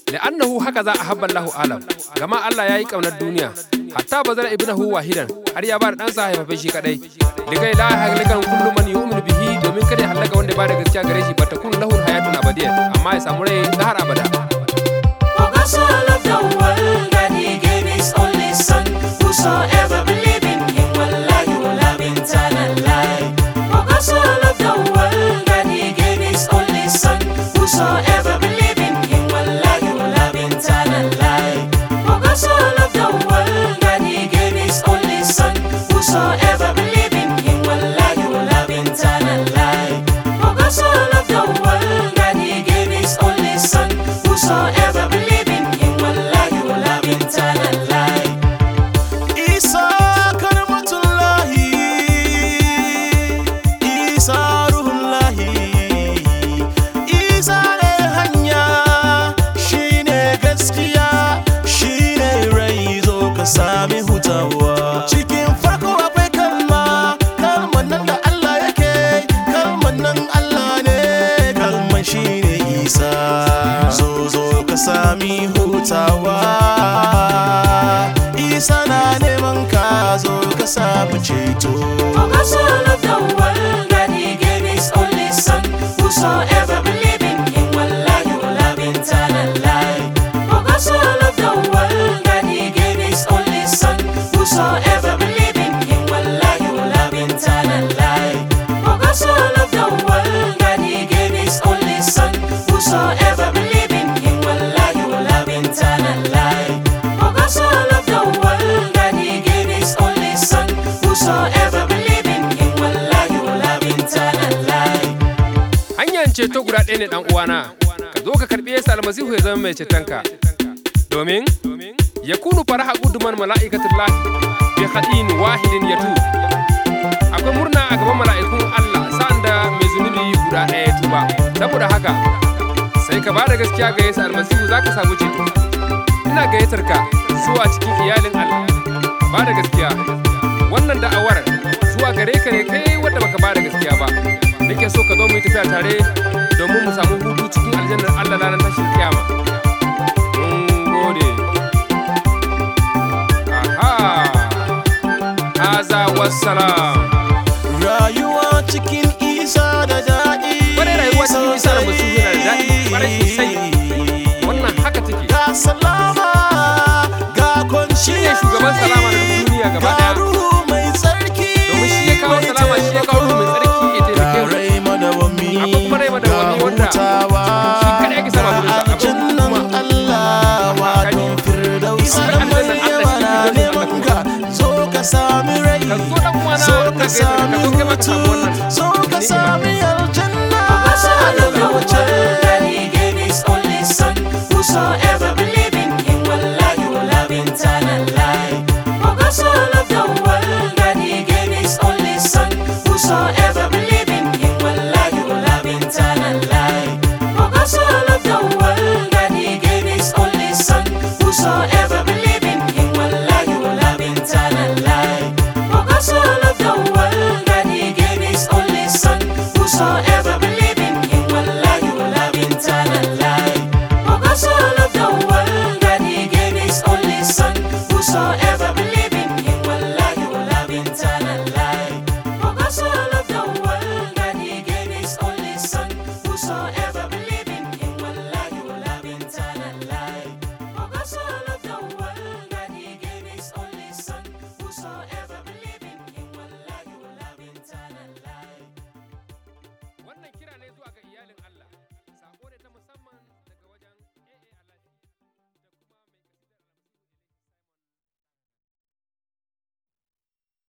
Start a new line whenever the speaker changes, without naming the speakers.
li'annahu hakaza ahabba Allahu alam, gama Allah yayi kaunar duniya hatta bazara ibnahu wahidan, har ya bar dan sa haifafe shi kadai, likai la halakan kullu man yu'minu bihi, domin kada ya halaka wanda ba da gaskiya gare shi, bata kun lahu hayatun abadiyya, amma ya samu rai har abada.
For God so loved the world that He gave His only Son, whosoever believe in Him will have eternal life. For God so loved the world that He gave His only Son, whosoever believe in Him will have eternal life. For God so loved the world that He gave His only Son, whosoever believe in Him will have eternal life. For God so loved the world that He gave His only Son, whosoever believe in Him will have eternal life.
Isa karamatullahi, Isa ruhullahi, Isa ne hanya, shine gaskiya, shine rai, zo ka sami hutawa. Cikin farko akwai kalman nan da Allah yake, kalman nan Allah ne, kalman shine Isa. Zo ka sami hutawa. Isa na neman ka, zo ka samu ceto.
For God so loved the world that He gave His only Son, whosoever believe in Him will have eternal life. For God so loved the world that He gave His only Son, whosoever believe in Him will have eternal life. For God so loved the world that He gave His only Son, whosoever believe in Him will have eternal life. For God so loved the world that He gave His only Son, whosoever believe in Him will have eternal life.
Hanyar ceto guda ɗaya ne ɗan uwana, ka zo ka karɓi Yesu almasihu ya zama mai cetonka, domin ya kunu faraha guduman mala'ikatullahi bi khadin wahidin yatu. Akwai murna a gaban mala'ikun Allah sa'an da mai zunubi guda ɗaya ya tuba. Saboda haka sai ka bada gaskiya ga Yesu almasihu za ka samu ceto. Ina gayyatar ka zuwa cikin iyalin Allah. Bada gaskiya, wannan da'awar zuwa gare ka ne kai wanda baka bada gaskiya ba. Nake so ka zo mu yi tafiya tare domin mu samu hutu cikin aljannar Allah ranar tashin kiyama. Mun gode. Aha. Haza wassalam.
Rayuwa cikin